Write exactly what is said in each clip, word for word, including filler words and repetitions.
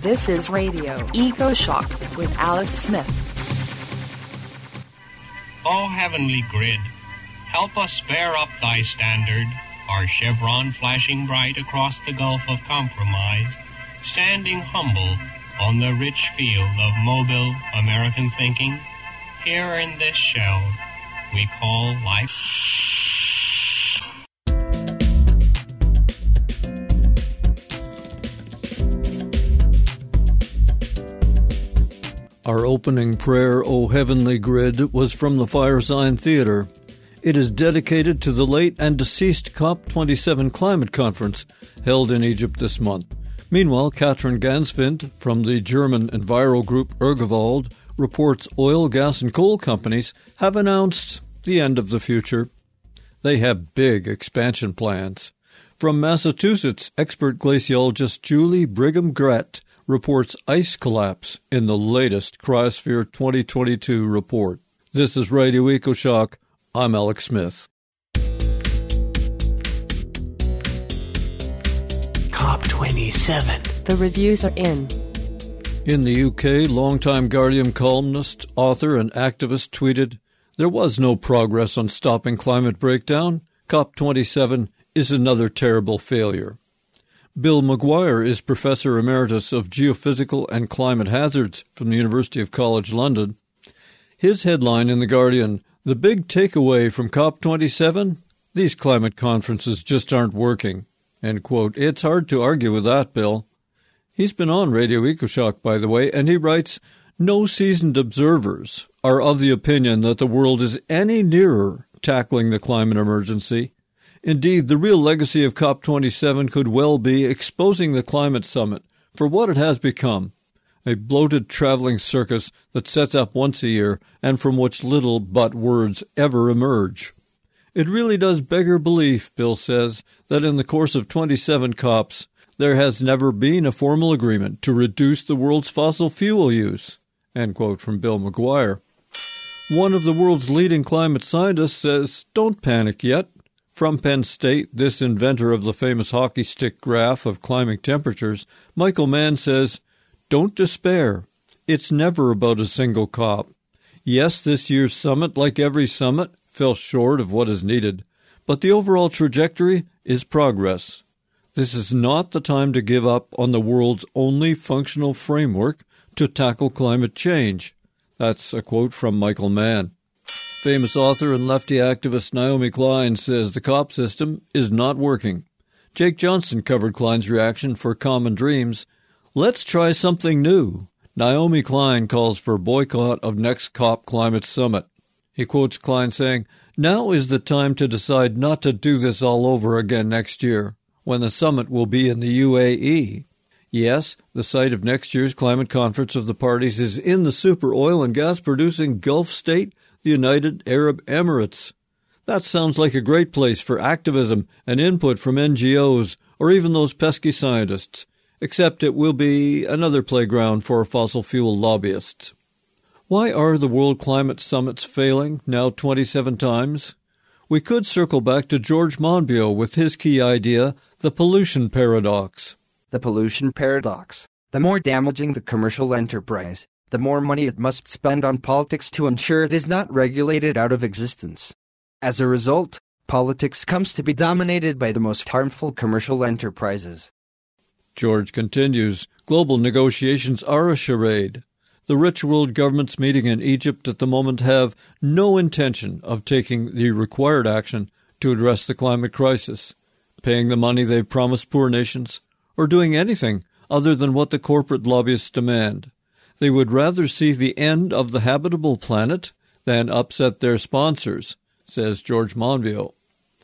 This is Radio Eco Shock with Alex Smith. O heavenly grid, help us bear up thy standard, our chevron flashing bright across the gulf of compromise, standing humble on the rich field of mobile American thinking, here in this shell we call life. Our opening prayer, O Heavenly Grid, was from the Firesign Theater. It is dedicated to the late and deceased COP twenty-seven climate conference held in Egypt this month. Meanwhile, Katrin Gansfint from the German Enviro Group Urgewald reports oil, gas, and coal companies have announced the end of the future. They have big expansion plans. From Massachusetts, expert glaciologist Julie Brigham-Gret reports ice collapse in the latest Cryosphere twenty twenty-two report. This is Radio EcoShock. I'm Alex Smith. COP twenty-seven. The reviews are in. In the U K, longtime Guardian columnist, author, and activist tweeted, "There was no progress on stopping climate breakdown. COP twenty-seven is another terrible failure." Bill Maguire is Professor Emeritus of Geophysical and Climate Hazards from the University of College London. His headline in The Guardian, "The big takeaway from COP twenty-seven? These climate conferences just aren't working." End quote. It's hard to argue with that, Bill. He's been on Radio EcoShock, by the way, and he writes, "No seasoned observers are of the opinion that the world is any nearer tackling the climate emergency. Indeed, the real legacy of COP twenty-seven could well be exposing the climate summit for what it has become, a bloated traveling circus that sets up once a year and from which little but words ever emerge. It really does beggar belief," Bill says, "that in the course of twenty-seven COPs, there has never been a formal agreement to reduce the world's fossil fuel use." End quote from Bill Maguire. One of the world's leading climate scientists says, "Don't panic yet." From Penn State, this inventor of the famous hockey stick graph of climbing temperatures, Michael Mann says, "Don't despair. It's never about a single COP. Yes, this year's summit, like every summit, fell short of what is needed, but the overall trajectory is progress. This is not the time to give up on the world's only functional framework to tackle climate change." That's a quote from Michael Mann. Famous author and lefty activist Naomi Klein says the COP system is not working. Jake Johnson covered Klein's reaction for Common Dreams. "Let's try something new." Naomi Klein calls for boycott of next COP climate summit. He quotes Klein saying, "Now is the time to decide not to do this all over again next year, when the summit will be in the U A E. Yes, the site of next year's climate conference of the parties is in the super oil and gas producing Gulf state, the United Arab Emirates. That sounds like a great place for activism and input from N G Os or even those pesky scientists, except it will be another playground for fossil fuel lobbyists." Why are the World Climate Summits failing now twenty-seven times? We could circle back to George Monbiot with his key idea, the pollution paradox. The pollution paradox. The more damaging the commercial enterprise, the more money it must spend on politics to ensure it is not regulated out of existence. As a result, politics comes to be dominated by the most harmful commercial enterprises. George continues, global negotiations are a charade. The rich world governments meeting in Egypt at the moment have no intention of taking the required action to address the climate crisis, paying the money they've promised poor nations, or doing anything other than what the corporate lobbyists demand. They would rather see the end of the habitable planet than upset their sponsors, says George Monbiot.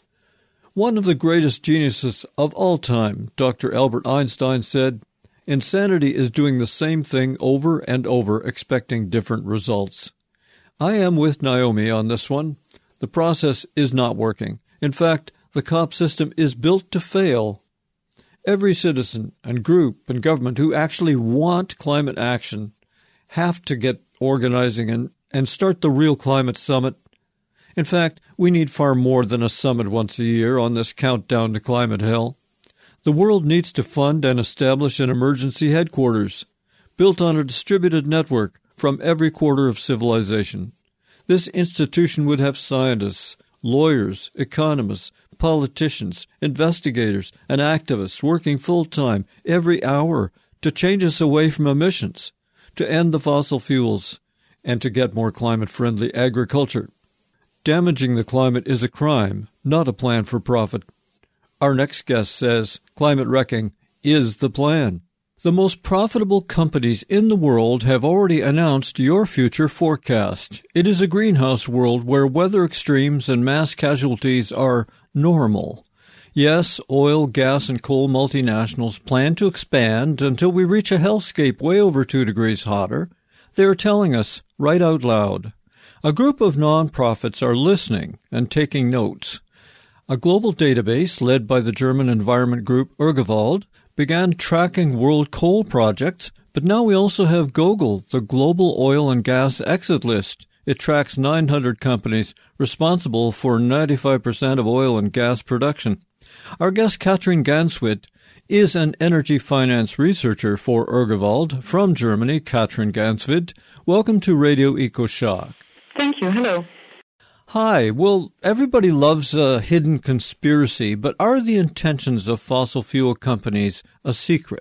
One of the greatest geniuses of all time, Doctor Albert Einstein, said, "Insanity is doing the same thing over and over, expecting different results." I am with Naomi on this one. The process is not working. In fact, the COP system is built to fail. Every citizen and group and government who actually want climate action have to get organizing and, and start the real climate summit. In fact, we need far more than a summit once a year on this countdown to climate hell. The world needs to fund and establish an emergency headquarters, built on a distributed network from every quarter of civilization. This institution would have scientists, lawyers, economists, politicians, investigators, and activists working full-time every hour to change us away from emissions, to end the fossil fuels, and to get more climate-friendly agriculture. Damaging the climate is a crime, not a plan for profit. Our next guest says climate wrecking is the plan. The most profitable companies in the world have already announced your future forecast. It is a greenhouse world where weather extremes and mass casualties are normal. Yes, oil, gas, and coal multinationals plan to expand until we reach a hellscape way over two degrees hotter. They are telling us right out loud. A group of nonprofits are listening and taking notes. A global database led by the German environment group Urgewald began tracking world coal projects, but now we also have Google, the global oil and gas exit list. It tracks nine hundred companies responsible for ninety-five percent of oil and gas production. Our guest, Katrin Ganswit, is an energy finance researcher for Urgewald from Germany. Katrin Ganswit, welcome to Radio EcoShock. Thank you. Hello. Hi. Well, everybody loves a hidden conspiracy, but are the intentions of fossil fuel companies a secret?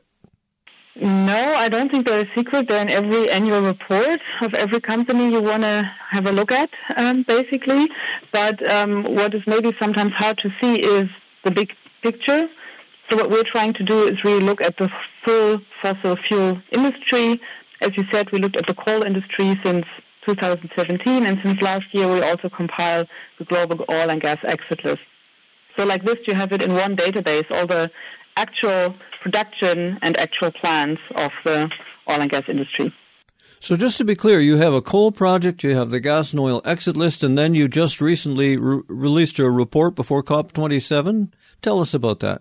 No, I don't think they're a secret. They're in every annual report of every company you want to have a look at, um, basically. But um, what is maybe sometimes hard to see is the big picture. So what we're trying to do is really look at the full fossil fuel industry. As you said, we looked at the coal industry since two thousand seventeen, and since last year we also compiled the global oil and gas exit list. So like this, you have it in one database, all the actual production and actual plans of the oil and gas industry. So just to be clear, you have a coal project, you have the gas and oil exit list, and then you just recently re- released a report before COP twenty-seven. Tell us about that.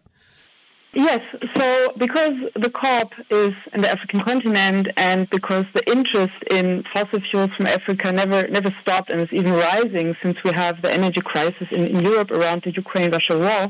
Yes, so because the COP is in the African continent and because the interest in fossil fuels from Africa never never stopped and is even rising since we have the energy crisis in, in Europe around the Ukraine-Russia war,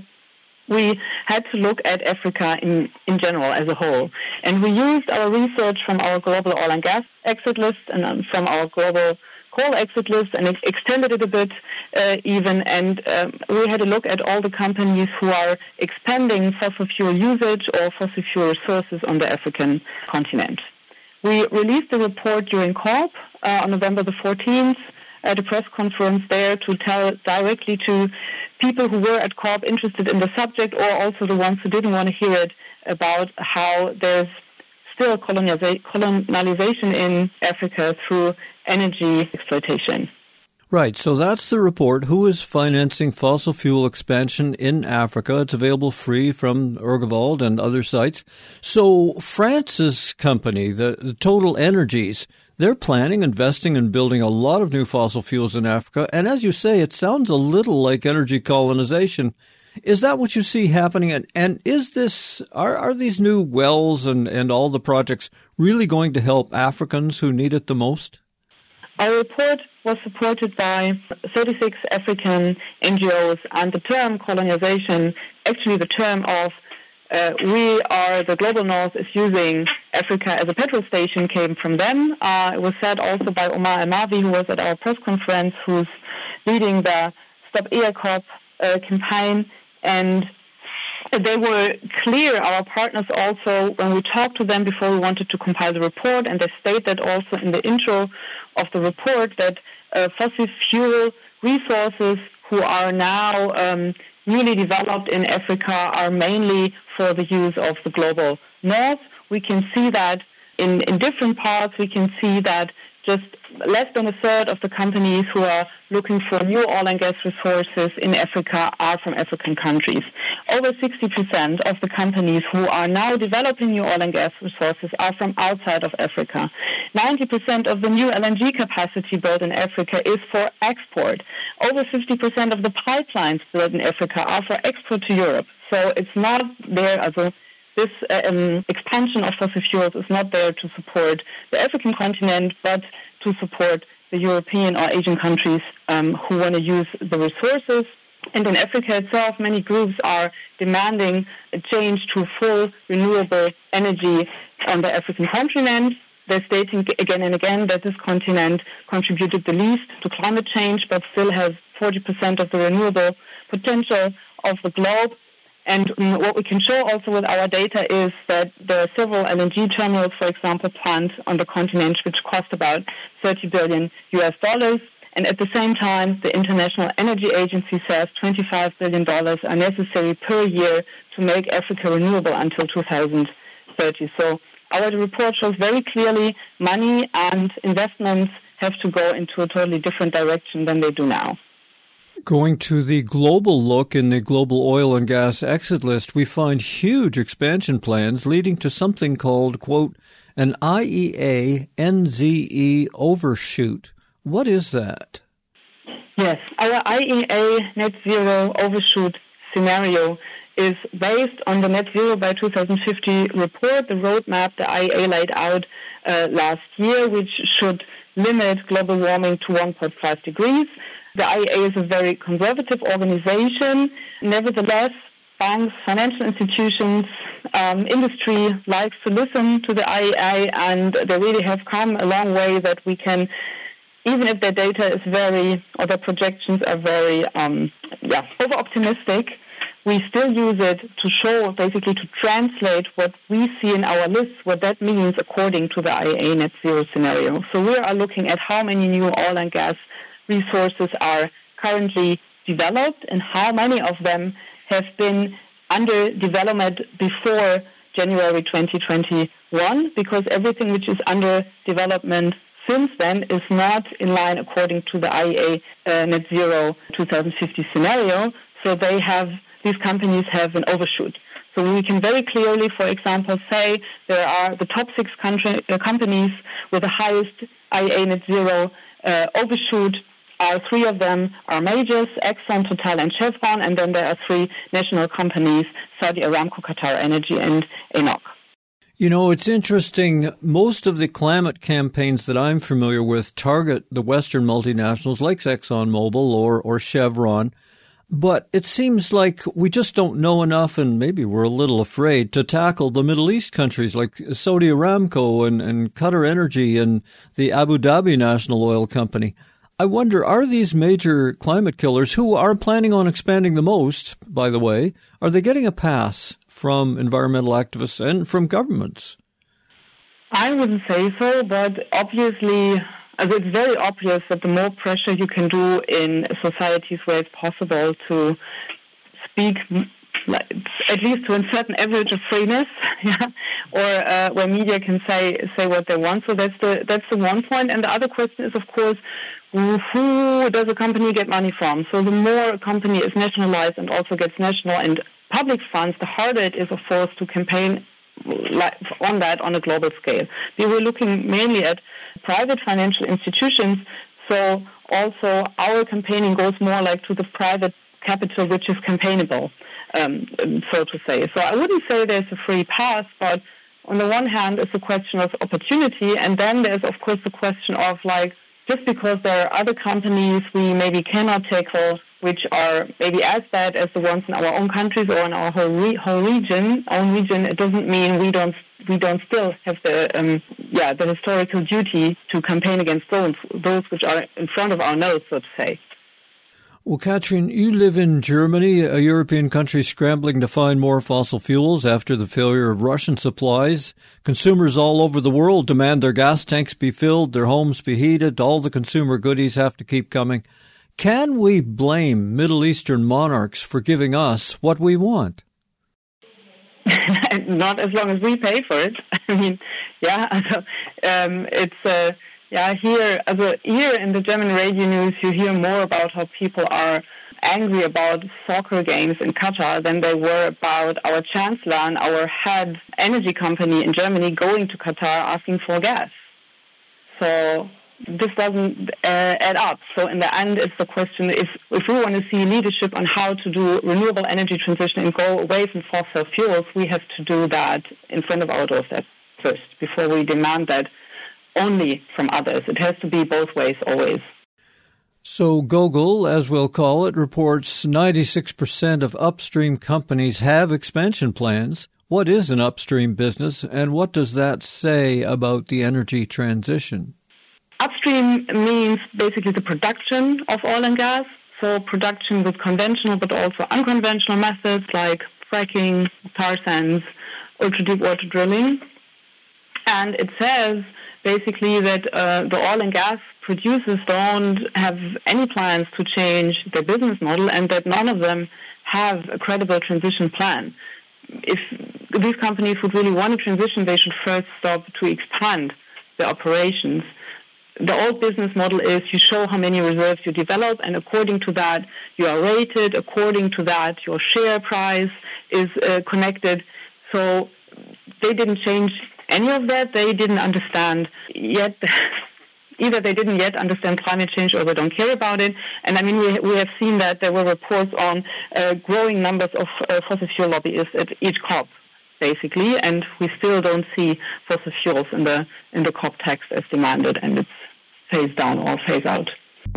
we had to look at Africa in, in general as a whole. And we used our research from our global oil and gas exit list and um, from our global coal exit list and ex- extended it a bit uh, even. And um, we had a look at all the companies who are expanding fossil fuel usage or fossil fuel resources on the African continent. We released the report during COP uh, on November the fourteenth at a press conference there to tell directly to people who were at COP interested in the subject or also the ones who didn't want to hear it about how there's still coloniza- colonization in Africa through energy exploitation. Right, so that's the report. Who is financing fossil fuel expansion in Africa? It's available free from Urgewald and other sites. So France's company, the, the Total Energies, they're planning, investing, and building a lot of new fossil fuels in Africa. And as you say, it sounds a little like energy colonization. Is that what you see happening? And, and is this, are, are these new wells and, and all the projects really going to help Africans who need it the most? Our report was supported by thirty-six African N G Os, and the term colonization, actually the term of uh, we are the global north is using Africa as a petrol station, came from them. Uh, it was said also by Omar El-Mavi, who was at our press conference, who's leading the Stop EACOP uh, campaign. And they were clear, our partners also, when we talked to them before we wanted to compile the report, and they stated also in the intro of the report that uh, fossil fuel resources who are now um, newly developed in Africa are mainly for the use of the global north. We can see that in, in different parts. We can see that just less than a third of the companies who are looking for new oil and gas resources in Africa are from African countries. Over sixty percent of the companies who are now developing new oil and gas resources are from outside of Africa. ninety percent of the new L N G capacity built in Africa is for export. Over fifty percent of the pipelines built in Africa are for export to Europe. So it's not there as a This um, expansion of fossil fuels is not there to support the African continent, but to support the European or Asian countries um, who want to use the resources And in Africa itself, many groups are demanding a change to full renewable energy on the African continent. They're stating again and again that this continent contributed the least to climate change, but still has forty percent of the renewable potential of the globe. And what we can show also with our data is that there are several L N G terminals, for example, planned on the continent, which cost about thirty billion U S dollars. And at the same time, the International Energy Agency says twenty-five billion dollars are necessary per year to make Africa renewable until two thousand thirty. So our report shows very clearly money and investments have to go into a totally different direction than they do now. Going to the global look in the global oil and gas exit list, we find huge expansion plans leading to something called, quote, an I E A N Z E overshoot. What is that? Yes, our I E A net zero overshoot scenario is based on the net zero by two thousand fifty report, the roadmap the I E A laid out uh, last year, which should limit global warming to one point five degrees. The I E A is a very conservative organization. Nevertheless, banks, financial institutions, um, industry likes to listen to the I E A, and they really have come a long way that we can, even if their data is very, or their projections are very, um, yeah, over-optimistic, we still use it to show, basically to translate what we see in our lists, what that means according to the I E A net zero scenario. So we are looking at how many new oil and gas resources are currently developed and how many of them have been under development before January twenty twenty-one, because everything which is under development since then is not in line according to the I E A uh, net zero two thousand fifty scenario. So they have, these companies have an overshoot. So we can very clearly, for example, say there are the top six country, uh, companies with the highest I E A net zero uh, overshoot. Are three of them are majors, Exxon, Total, and Chevron, and then there are three national companies, Saudi Aramco, Qatar Energy, and E N O C. You know, it's interesting. Most of the climate campaigns that I'm familiar with target the Western multinationals like ExxonMobil or, or Chevron. But it seems like we just don't know enough, and maybe we're a little afraid, to tackle the Middle East countries like Saudi Aramco and, and Qatar Energy and the Abu Dhabi National Oil Company. I wonder, are these major climate killers, who are planning on expanding the most, by the way, are they getting a pass from environmental activists and from governments? I wouldn't say so, but obviously, it's very obvious that the more pressure you can do in societies where it's possible to speak, at least to a certain average of freeness, yeah, or uh, where media can say say what they want. So that's the that's the one point. And the other question is, of course, who does a company get money from? So the more a company is nationalized and also gets national and public funds, the harder it is, of course, to campaign on that on a global scale. We were looking mainly at private financial institutions, so also our campaigning goes more like to the private capital, which is campaignable, um, so to say. So I wouldn't say there's a free pass, but on the one hand, it's a question of opportunity, and then there's, of course, the question of, like, just because there are other companies we maybe cannot tackle, which are maybe as bad as the ones in our own countries or in our whole re- whole region, own region, it doesn't mean we don't we don't still have the um, yeah the historical duty to campaign against those those which are in front of our nose, so to say. Well, Katrin, you live in Germany, a European country scrambling to find more fossil fuels after the failure of Russian supplies. Consumers all over the world demand their gas tanks be filled, their homes be heated, all the consumer goodies have to keep coming. Can we blame Middle Eastern monarchs for giving us what we want? Not as long as we pay for it. I mean, yeah, um, it's... Uh, Yeah, here, also here in the German radio news, you hear more about how people are angry about soccer games in Qatar than they were about our chancellor and our head energy company in Germany going to Qatar asking for gas. So this doesn't uh, add up. So in the end, it's the question, if, if we want to see leadership on how to do renewable energy transition and go away from fossil fuels, we have to do that in front of our doorstep first, before we demand that only from others. It has to be both ways always. So Gogol, as we'll call it, reports ninety-six percent of upstream companies have expansion plans. What is an upstream business, and what does that say about the energy transition? Upstream means basically the production of oil and gas, so production with conventional but also unconventional methods like fracking, tar sands, ultra-deep water drilling. And it says basically that uh, the oil and gas producers don't have any plans to change their business model and that none of them have a credible transition plan. If these companies would really want to transition, they should first stop to expand their operations. The old business model is you show how many reserves you develop, and according to that, you are rated. According to that, your share price is uh, connected. So they didn't change any of that. They didn't understand yet. Either they didn't yet understand climate change or they don't care about it. And I mean, we, we have seen that there were reports on uh, growing numbers of uh, fossil fuel lobbyists at each COP, basically, and we still don't see fossil fuels in the in the COP text as demanded, and it's phase down or phase out.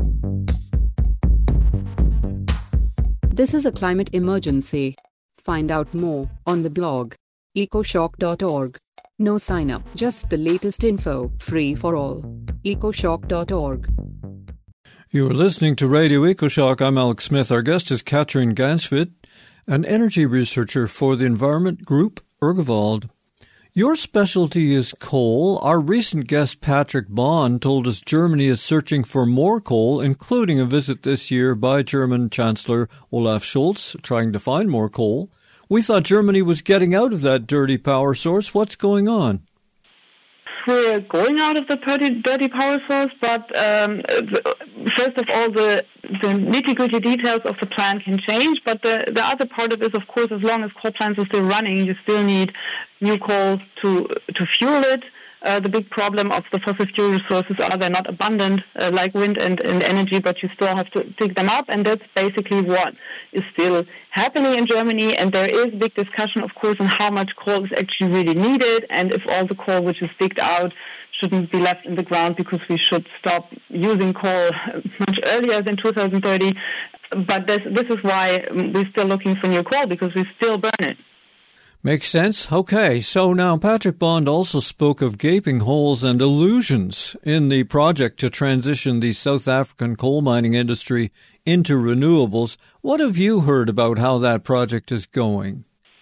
This is a climate emergency. Find out more on the blog ecoshock dot org. No sign up, just the latest info, free for all. ecoshock dot org. You are listening to Radio EcoShock. I'm Alex Smith. Our guest is Katrin Gansfit, an energy researcher for the environment group Urgewald. Your specialty is coal. Our recent guest Patrick Bond told us Germany is searching for more coal, including a visit this year by German Chancellor Olaf Scholz, trying to find more coal. We thought Germany was getting out of that dirty power source. What's going on? We're going out of the dirty, dirty power source, but um, the, first of all, the, the nitty-gritty details of the plan can change. But the, the other part of it is, of course, as long as coal plants are still running, you still need new coal to to fuel it. Uh, the big problem of the fossil fuel resources are they're not abundant, uh, like wind and, and energy, but you still have to dig them up, and that's basically what is still happening in Germany. And there is big discussion, of course, on how much coal is actually really needed, and if all the coal which is digged out shouldn't be left in the ground because we should stop using coal much earlier than two thousand thirty. But this, this is why we're still looking for new coal, because we still burn it. Makes sense. Okay, so now Patrick Bond also spoke of gaping holes and illusions in the project to transition the South African coal mining industry into renewables. What have you heard about how that project is going?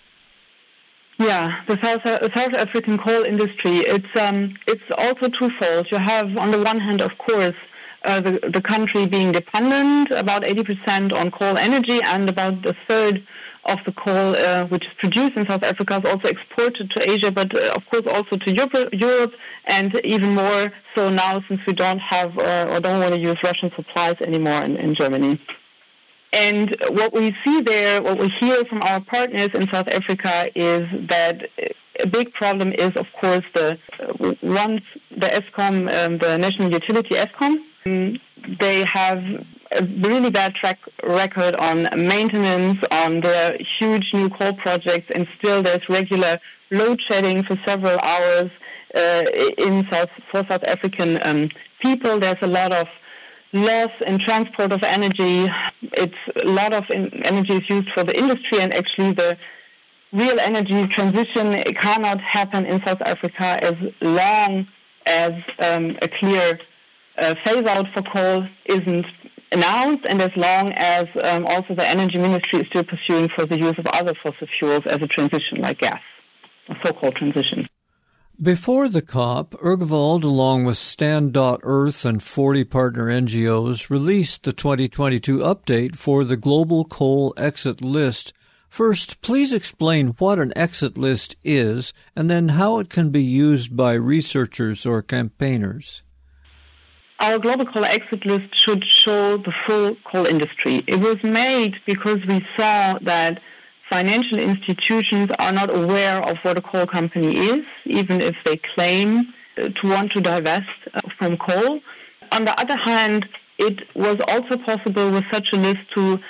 Yeah, the South, uh, South African coal industry, it's um, it's also twofold. You have, on the one hand, of course, uh, the, the country being dependent, about eighty percent on coal energy, and about a third of the coal uh, which is produced in South Africa is also exported to Asia, but uh, of course also to Europe, Europe, and even more so now since we don't have uh, or don't want to use Russian supplies anymore in, in Germany. And what we see there, what we hear from our partners in South Africa is that a big problem is, of course, the uh, once the Eskom, um, the national utility Eskom, um, they have a really bad track record on maintenance, on the huge new coal projects, and still there's regular load shedding for several hours uh, in South for South African um, people. There's a lot of loss in transport of energy. It's a lot of in, energy is used for the industry, and actually the real energy transition cannot happen in South Africa as long as um, a clear uh, phase out for coal isn't announced, and as long as um, also the energy ministry is still pursuing for the use of other fossil fuels as a transition, like gas, a so-called transition. Before the COP, Urgewald, along with Stand dot Earth and forty partner N G Os, released the twenty twenty-two update for the Global Coal Exit List. First, please explain what an exit list is, and then how it can be used by researchers or campaigners. Our global coal exit list should show the full coal industry. It was made because we saw that financial institutions are not aware of what a coal company is, even if they claim to want to divest from coal. On the other hand, it was also possible with such a list to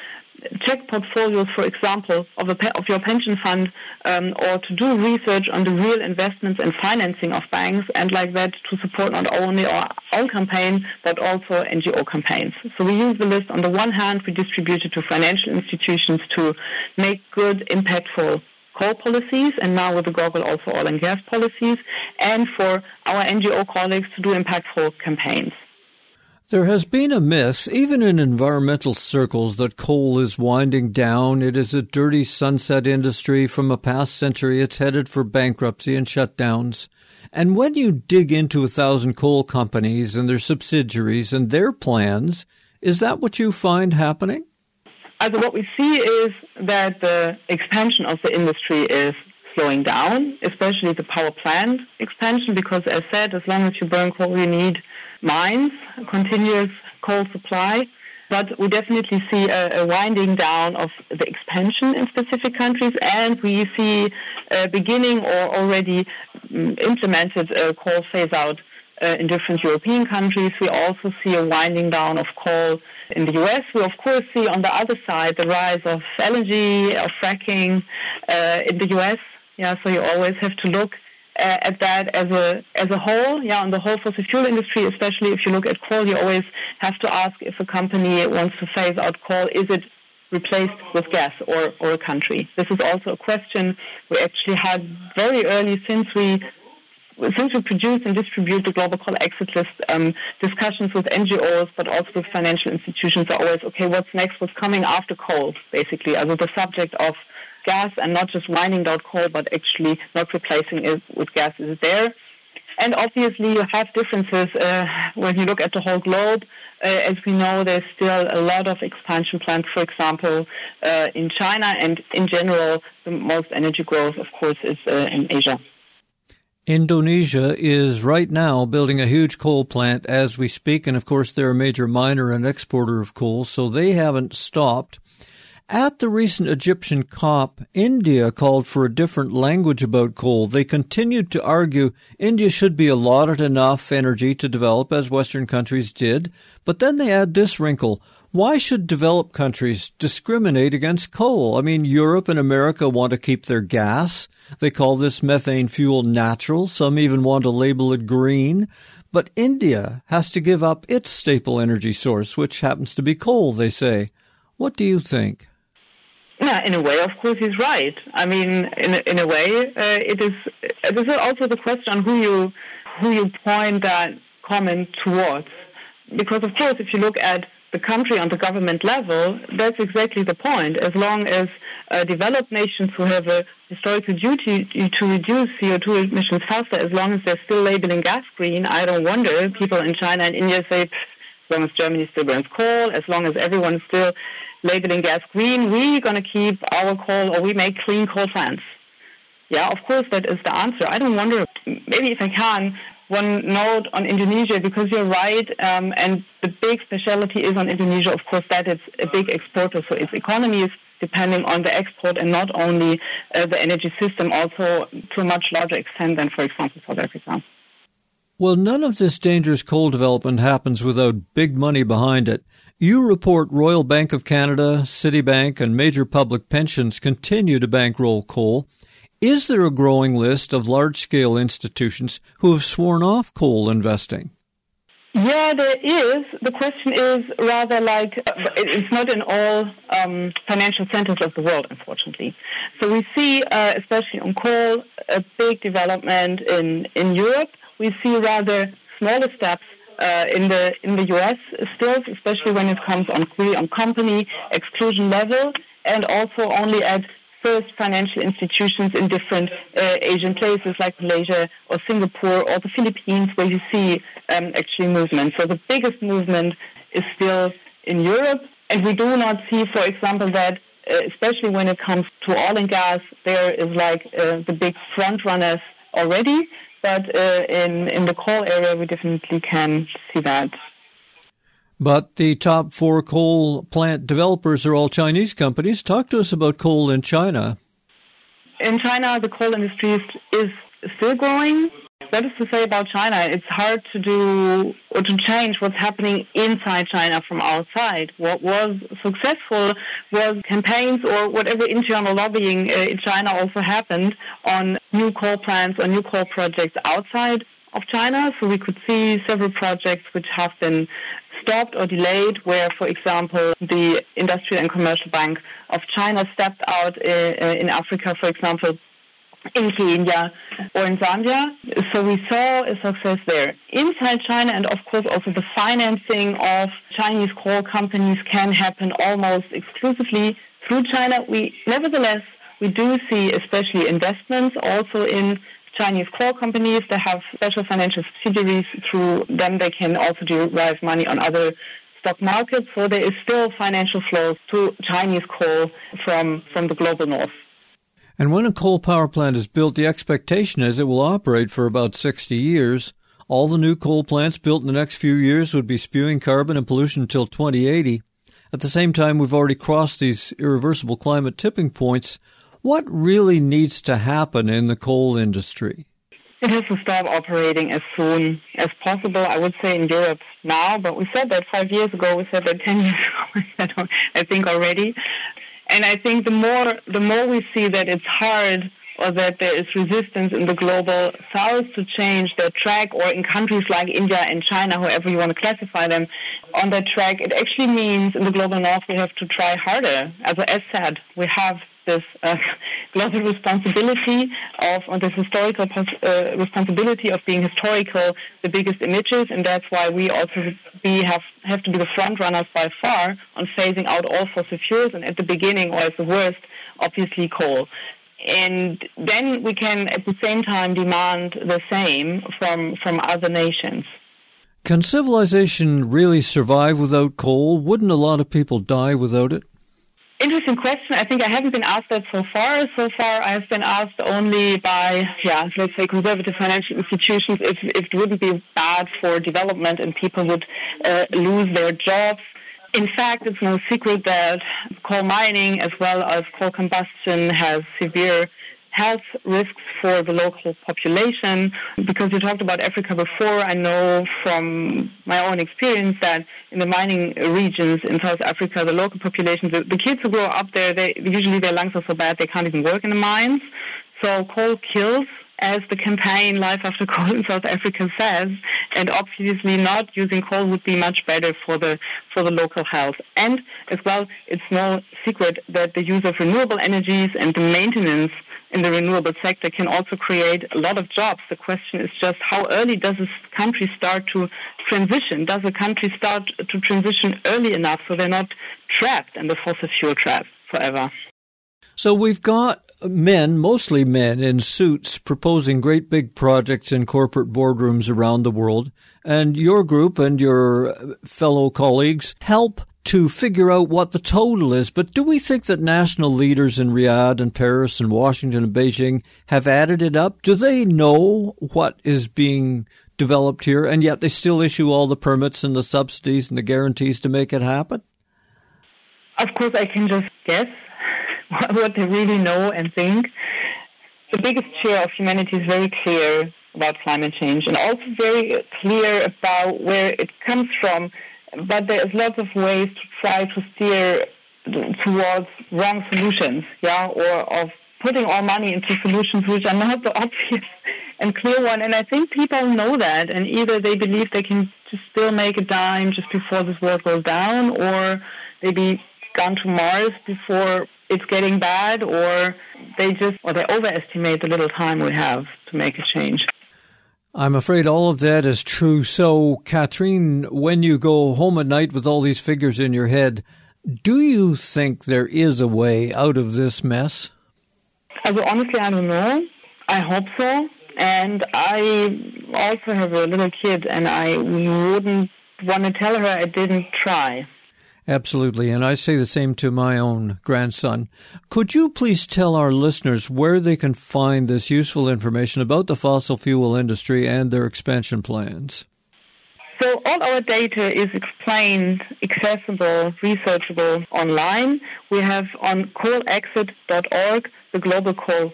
check portfolios, for example, of, a pe- of your pension fund, um, or to do research on the real investments and financing of banks, and like that to support not only our own campaign, but also N G O campaigns. So we use the list. On the one hand, we distribute it to financial institutions to make good, impactful coal policies, and now with the goggle also oil and gas policies, and for our N G O colleagues to do impactful campaigns. There has been a myth, even in environmental circles, that coal is winding down. It is a dirty sunset industry. From a past century, it's headed for bankruptcy and shutdowns. And when you dig into a thousand coal companies and their subsidiaries and their plans, is that what you find happening? Also what we see is that the expansion of the industry is slowing down, especially the power plant expansion, because as said, as long as you burn coal, you need mines, continuous coal supply. But we definitely see a, a winding down of the expansion in specific countries, and we see a beginning or already um, implemented uh, coal phase-out uh, in different European countries. We also see a winding down of coal in the U S. We, of course, see on the other side the rise of L N G, of fracking uh, in the U S. Yeah, so you always have to look uh, at that as a as a whole. Yeah, on the whole fossil fuel industry, especially if you look at coal, you always have to ask if a company wants to phase out coal, is it replaced with gas or, or a country? This is also a question we actually had very early since we Since we produce and distribute the Global Coal Exit List, um, discussions with N G Os, but also with financial institutions are always, okay, what's next? What's coming after coal, basically? Also the subject of gas and not just winding down coal, but actually not replacing it with gas is there. And obviously you have differences uh, when you look at the whole globe. Uh, as we know, there's still a lot of expansion plans, for example, uh, in China, and in general, the most energy growth, of course, is uh, in Asia. Indonesia is right now building a huge coal plant as we speak, and of course they're a major miner and exporter of coal, so they haven't stopped. At the recent Egyptian COP, India called for a different language about coal. They continued to argue India should be allotted enough energy to develop, as Western countries did, but then they add this wrinkle. Why should developed countries discriminate against coal? I mean, Europe and America want to keep their gas. They call this methane fuel natural. Some even want to label it green. But India has to give up its staple energy source, which happens to be coal, they say. What do you think? Yeah, in a way, of course, he's right. I mean, in a, in a way, uh, it is. This is also the question on who you who you point that comment towards. Because, of course, if you look at the country on the government level, that's exactly the point. As long as uh, developed nations who have a historical duty to reduce C O two emissions faster, as long as they're still labeling gas green, I don't wonder people in China and India say, as long as Germany still burns coal, as long as everyone's still labeling gas green, we're going to keep our coal, or we make clean coal plants. Yeah, of course, that is the answer. I don't wonder, maybe if I can, one note on Indonesia, because you're right, um, and the big specialty is on Indonesia, of course, that it's a big exporter, so its economy is depending on the export and not only uh, the energy system, also to a much larger extent than, for example, South Africa. Well, none of this dangerous coal development happens without big money behind it. You report Royal Bank of Canada, Citibank, and major public pensions continue to bankroll coal. Is there a growing list of large-scale institutions who have sworn off coal investing? Yeah, there is. The question is rather like, it's not in all um, financial centers of the world, unfortunately. So we see, uh, especially on coal, a big development in, in Europe. We see rather smaller steps uh, in the in the U S still, especially when it comes on on company exclusion level, and also only at first financial institutions in different uh, Asian places like Malaysia or Singapore or the Philippines, where you see um, actually movement. So the biggest movement is still in Europe, and we do not see, for example, that uh, especially when it comes to oil and gas, there is like uh, the big front runners already. But uh, in, in the coal area, we definitely can see that. But the top four coal plant developers are all Chinese companies. Talk to us about coal in China. In China, the coal industry is, is still growing. That is to say about China, it's hard to do or to change what's happening inside China from outside. What was successful was campaigns or whatever internal lobbying uh, in China also happened on new coal plants or new coal projects outside of China. So we could see several projects which have been stopped or delayed, where, for example, the Industrial and Commercial Bank of China stepped out uh, in Africa, for example, in Kenya or in Zambia. So we saw a success there. Inside China, and of course also the financing of Chinese coal companies can happen almost exclusively through China. We, nevertheless, we do see especially investments also in Chinese coal companies. They have special financial subsidiaries. Through them they can also derive money on other stock markets. So there is still financial flows to Chinese coal from, from the global north. And when a coal power plant is built, the expectation is it will operate for about sixty years. All the new coal plants built in the next few years would be spewing carbon and pollution until twenty eighty. At the same time, we've already crossed these irreversible climate tipping points. What really needs to happen in the coal industry? It has to stop operating as soon as possible. I would say in Europe now, but we said that five years ago, we said that ten years ago, I think already. And I think the more the more we see that it's hard or that there is resistance in the global south to change their track, or in countries like India and China, however you want to classify them, on that track, it actually means in the global north we have to try harder. As I said, we have this uh, global responsibility of, or this historical uh, responsibility of being historical, the biggest emitters, and that's why we also be have, have to be the front runners by far on phasing out all fossil fuels, and at the beginning, or as the worst, obviously coal. And then we can at the same time demand the same from, from other nations. Can civilization really survive without coal? Wouldn't a lot of people die without it? Interesting question. I think I haven't been asked that so far. So far, I've been asked only by, yeah, let's say conservative financial institutions if, if it wouldn't be bad for development and people would uh, lose their jobs. In fact, it's no secret that coal mining as well as coal combustion has severe health risks for the local population. Because you talked about Africa before, I know from my own experience that in the mining regions in South Africa, the local population, the, the kids who grow up there, they usually their lungs are so bad they can't even work in the mines. So coal kills, as the campaign Life After Coal in South Africa says, and obviously not using coal would be much better for the for the local health. And as well, it's no secret that the use of renewable energies and the maintenance in the renewable sector can also create a lot of jobs. The question is just how early does a country start to transition? Does a country start to transition early enough so they're not trapped in the fossil fuel trap forever? So we've got men, mostly men, in suits proposing great big projects in corporate boardrooms around the world, and your group and your fellow colleagues help to figure out what the total is. But do we think that national leaders in Riyadh and Paris and Washington and Beijing have added it up? Do they know what is being developed here, and yet they still issue all the permits and the subsidies and the guarantees to make it happen? Of course, I can just guess what they really know and think. The biggest share of humanity is very clear about climate change and also very clear about where it comes from. But there's lots of ways to try to steer towards wrong solutions, yeah, or of putting all money into solutions which are not the obvious and clear one. And I think people know that, and either they believe they can just still make a dime just before this world goes down, or they be gone to Mars before it's getting bad, or they just or they overestimate the little time we have to make a change. I'm afraid all of that is true. So, Catherine, when you go home at night with all these figures in your head, do you think there is a way out of this mess? Also, honestly, I don't know. I hope so. And I also have a little kid, and I wouldn't want to tell her I didn't try. Absolutely, and I say the same to my own grandson. Could you please tell our listeners where they can find this useful information about the fossil fuel industry and their expansion plans? So all our data is explained, accessible, researchable online. We have on coal exit dot org the global coal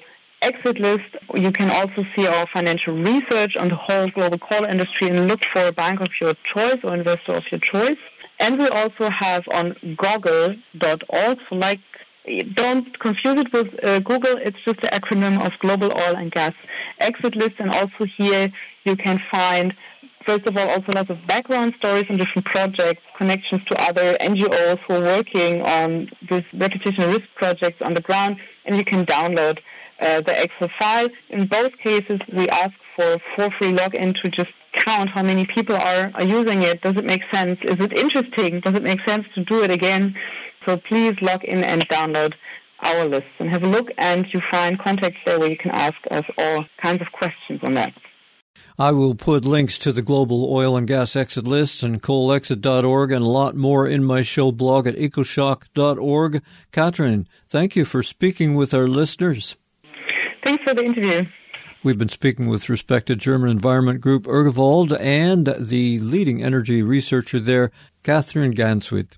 exit list, you can also see our financial research on the whole global coal industry and look for a bank of your choice or investor of your choice. And we also have on goggle dot org, so like, don't confuse it with uh, Google, it's just the acronym of Global Oil and Gas Exit List. And also here you can find, first of all, also lots of background stories on different projects, connections to other N G Os who are working on this reputational risk projects on the ground, and you can download uh, the Excel file. In both cases, we ask for for free login to just count how many people are, are using it. Does it make sense? Is it interesting? Does it make sense to do it again? So please log in and download our list and have a look, and you find contacts there where you can ask us all kinds of questions on that. I will put links to the Global Oil and Gas Exit List and coal exit dot org and a lot more in my show blog at ecoshock dot org. Katrin, thank you for speaking with our listeners. Thanks for the interview. We've been speaking with respected German environment group Urgewald and the leading energy researcher there, Katrin Gansweet.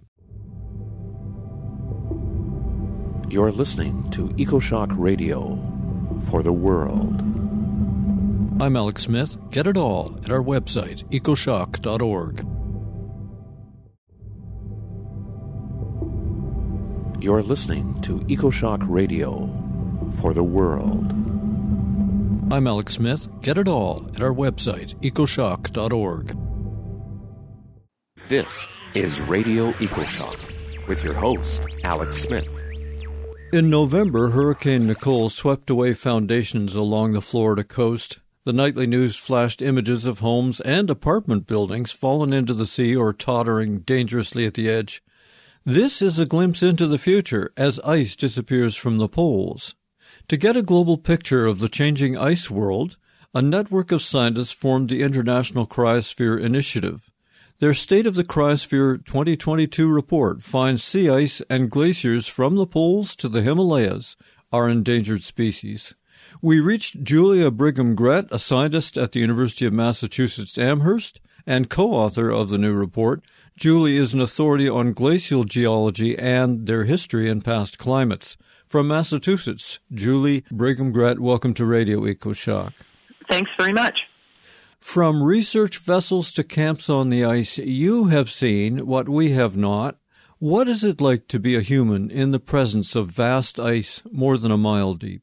You're listening to EcoShock Radio for the world. I'm Alex Smith. Get it all at our website, ecoshock dot org. You're listening to EcoShock Radio for the world. I'm Alex Smith. Get it all at our website, ecoshock dot org. This is Radio EcoShock with your host, Alex Smith. In November, Hurricane Nicole swept away foundations along the Florida coast. The nightly news flashed images of homes and apartment buildings fallen into the sea or tottering dangerously at the edge. This is a glimpse into the future as ice disappears from the poles. To get a global picture of the changing ice world, a network of scientists formed the International Cryosphere Initiative. Their State of the Cryosphere twenty twenty-two report finds sea ice and glaciers from the poles to the Himalayas are endangered species. We reached Julia Brigham-Grett, a scientist at the University of Massachusetts Amherst and co-author of the new report. Julie is an authority on glacial geology and their history in past climates. From Massachusetts, Julie Brigham-Grett, welcome to Radio EcoShock. Thanks very much. From research vessels to camps on the ice, you have seen what we have not. What is it like to be a human in the presence of vast ice more than a mile deep?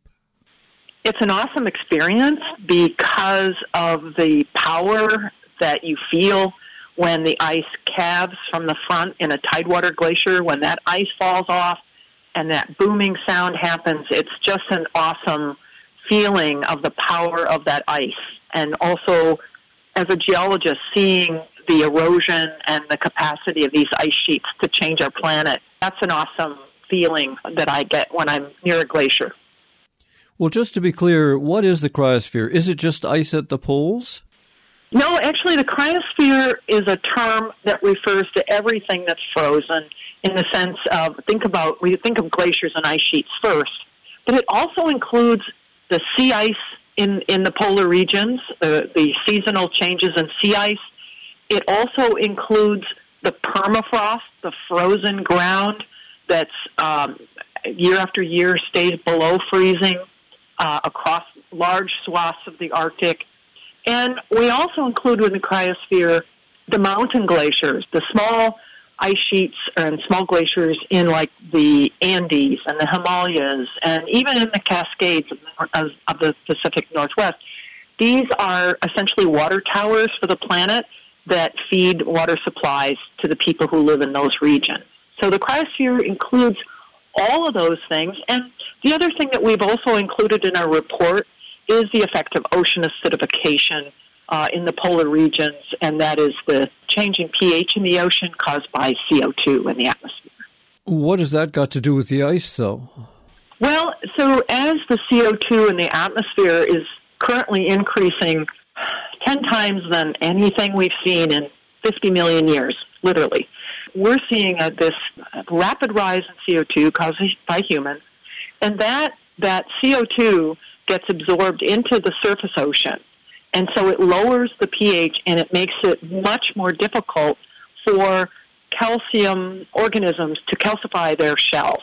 It's an awesome experience because of the power that you feel when the ice calves from the front in a tidewater glacier. When that ice falls off and that booming sound happens, it's just an awesome feeling of the power of that ice. And also, as a geologist, seeing the erosion and the capacity of these ice sheets to change our planet, that's an awesome feeling that I get when I'm near a glacier. Well, just to be clear, what is the cryosphere? Is it just ice at the poles? No, actually, the cryosphere is a term that refers to everything that's frozen in the sense of, think about, we think of glaciers and ice sheets first, but it also includes the sea ice in, in the polar regions, uh, the seasonal changes in sea ice. It also includes the permafrost, the frozen ground that's um, year after year stays below freezing uh, across large swaths of the Arctic. And we also include in the cryosphere the mountain glaciers, the small ice sheets and small glaciers in like the Andes and the Himalayas and even in the Cascades of the, of the Pacific Northwest. These are essentially water towers for the planet that feed water supplies to the people who live in those regions. So the cryosphere includes all of those things. And the other thing that we've also included in our report is the effect of ocean acidification uh, in the polar regions, and that is the changing pH in the ocean caused by C O two in the atmosphere. What has that got to do with the ice, though? Well, so as the C O two in the atmosphere is currently increasing ten times than anything we've seen in fifty million years, literally, we're seeing uh, this rapid rise in C O two caused by humans, and that, that C O two gets absorbed into the surface ocean. And so it lowers the pH and it makes it much more difficult for calcium organisms to calcify their shells.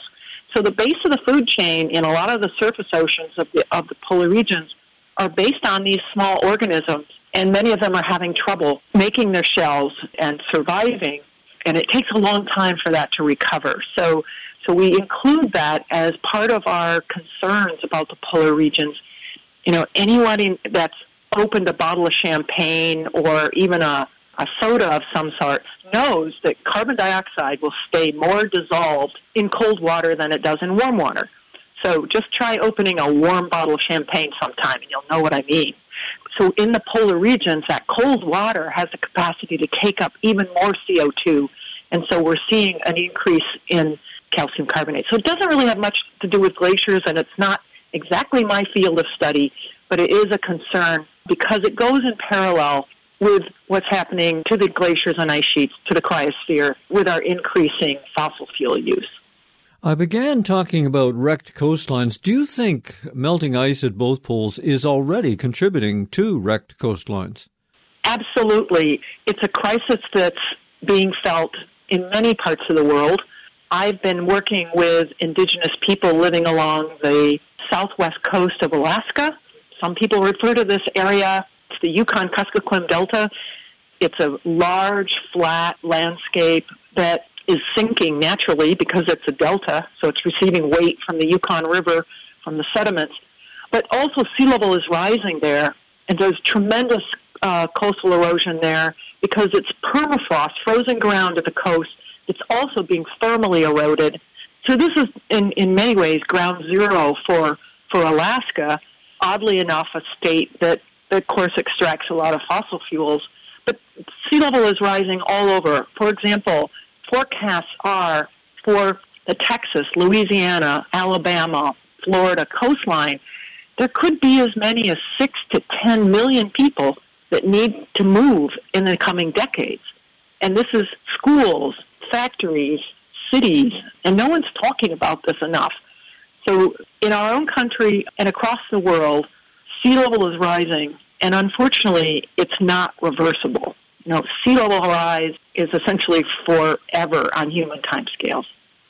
So the base of the food chain in a lot of the surface oceans of the, of the polar regions are based on these small organisms, and many of them are having trouble making their shells and surviving, and it takes a long time for that to recover. So, so we include that as part of our concerns about the polar regions. You know, anyone that's opened a bottle of champagne or even a, a soda of some sort knows that carbon dioxide will stay more dissolved in cold water than it does in warm water. So just try opening a warm bottle of champagne sometime and you'll know what I mean. So in the polar regions, that cold water has the capacity to take up even more C O two, and so we're seeing an increase in calcium carbonate. So it doesn't really have much to do with glaciers, and it's not exactly my field of study, but it is a concern because it goes in parallel with what's happening to the glaciers and ice sheets, to the cryosphere, with our increasing fossil fuel use. I began talking about wrecked coastlines. Do you think melting ice at both poles is already contributing to wrecked coastlines? Absolutely. It's a crisis that's being felt in many parts of the world. I've been working with indigenous people living along the southwest coast of Alaska. Some people refer to this area as the Yukon-Kuskokwim Delta. It's a large, flat landscape that is sinking naturally because it's a delta, so it's receiving weight from the Yukon River, from the sediments. But also sea level is rising there, and there's tremendous uh, coastal erosion there because it's permafrost, frozen ground at the coast. It's also being thermally eroded. So this is, in, in many ways, ground zero for, for Alaska, oddly enough, a state that, that, of course, extracts a lot of fossil fuels. But sea level is rising all over. For example, forecasts are for the Texas, Louisiana, Alabama, Florida coastline, there could be as many as six to ten million people that need to move in the coming decades. And this is schools, factories, cities, and no one's talking about this enough. So in our own country and across the world, sea level is rising, and unfortunately, it's not reversible. You know, sea level rise is essentially forever on human timescales.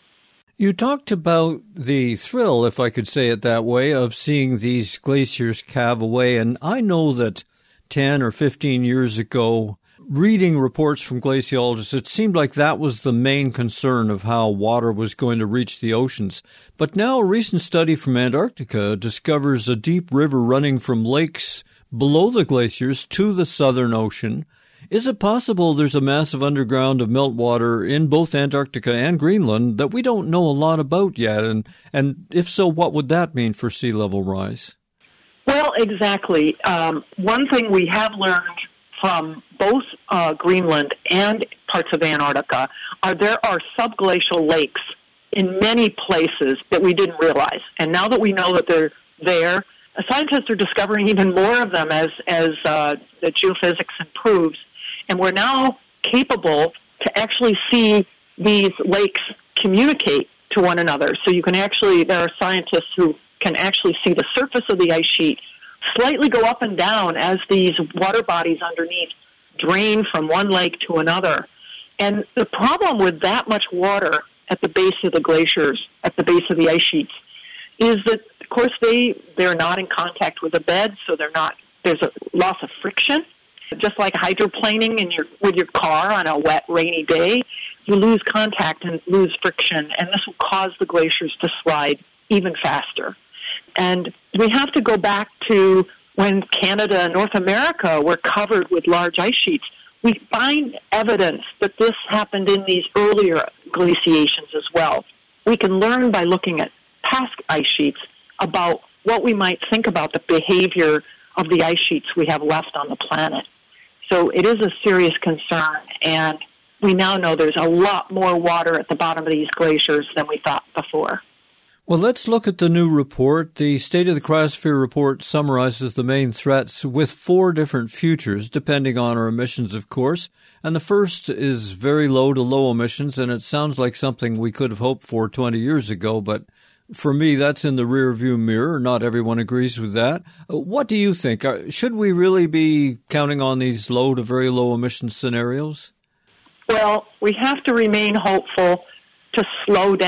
You talked about the thrill, if I could say it that way, of seeing these glaciers calve away, and I know that ten or fifteen years ago, reading reports from glaciologists, it seemed like that was the main concern of how water was going to reach the oceans. But now a recent study from Antarctica discovers a deep river running from lakes below the glaciers to the Southern Ocean. Is it possible there's a massive underground of meltwater in both Antarctica and Greenland that we don't know a lot about yet? And, and if so, what would that mean for sea level rise? Well, exactly. Um, one thing we have learned from both uh, Greenland and parts of Antarctica are there are subglacial lakes in many places that we didn't realize. And now that we know that they're there, scientists are discovering even more of them as, as uh, the geophysics improves. And we're now capable to actually see these lakes communicate to one another. So you can actually, there are scientists who can actually see the surface of the ice sheet slightly go up and down as these water bodies underneath drain from one lake to another. And the problem with that much water at the base of the glaciers, at the base of the ice sheets, is that, of course, they, they're not in contact with the bed, so they're not, there's a loss of friction. Just like hydroplaning in your, with your car on a wet, rainy day, you lose contact and lose friction, and this will cause the glaciers to slide even faster. And we have to go back to when Canada and North America were covered with large ice sheets. We find evidence that this happened in these earlier glaciations as well. We can learn by looking at past ice sheets about what we might think about the behavior of the ice sheets we have left on the planet. So it is a serious concern, and we now know there's a lot more water at the bottom of these glaciers than we thought before. Well, let's look at the new report. The State of the Cryosphere report summarizes the main threats with four different futures, depending on our emissions, of course. And the first is very low to low emissions, and it sounds like something we could have hoped for twenty years ago, but for me, that's in the rearview mirror. Not everyone agrees with that. What do you think? Should we really be counting on these low to very low emission scenarios? Well, we have to remain hopeful to slow down